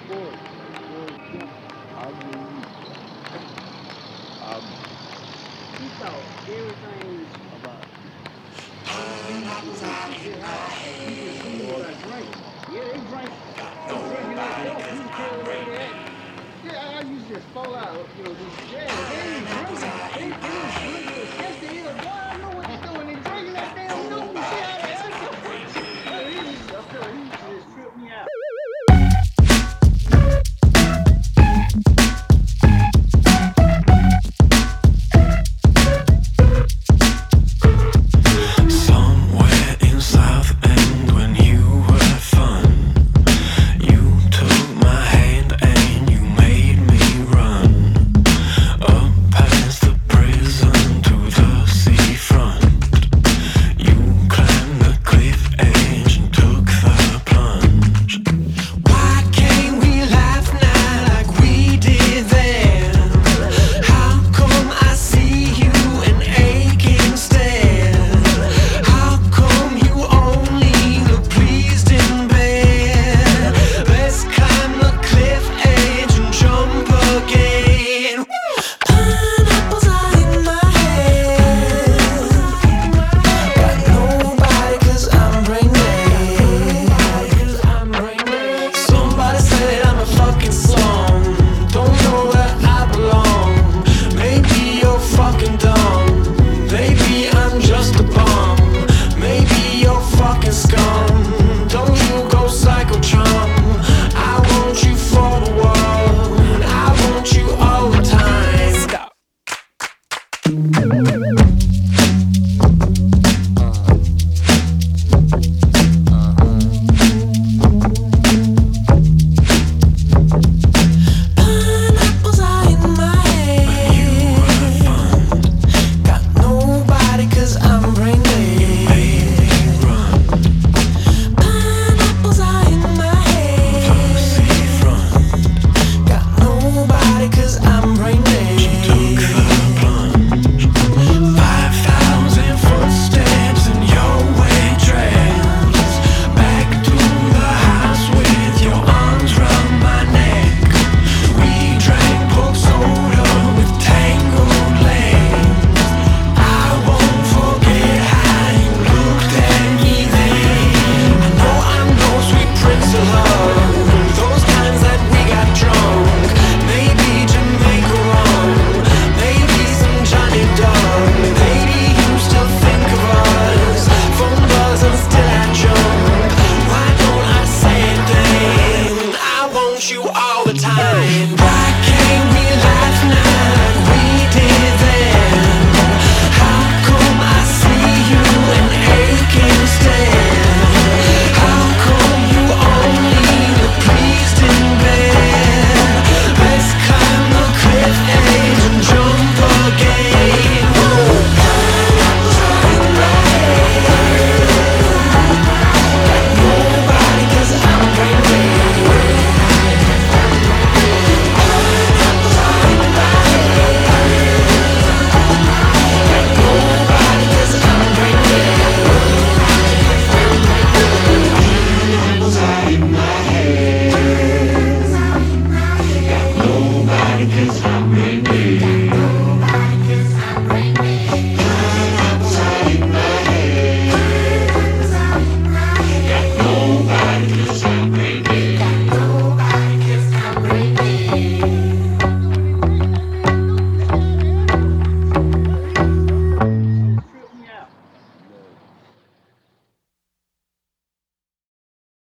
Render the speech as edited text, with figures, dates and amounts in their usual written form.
course, yeah, I mean, um, he thought everything about get high. He just seen what I drank. Yeah, they drank. They drinking that stuff. He was telling where they at. Yeah, I used to just fall out. Yeah, they ain't drinking. They was drinking the sketch the hell. Boy, I know what they doing. They drinking that damn note. See how they act? I feel like he used to just trip me out. You are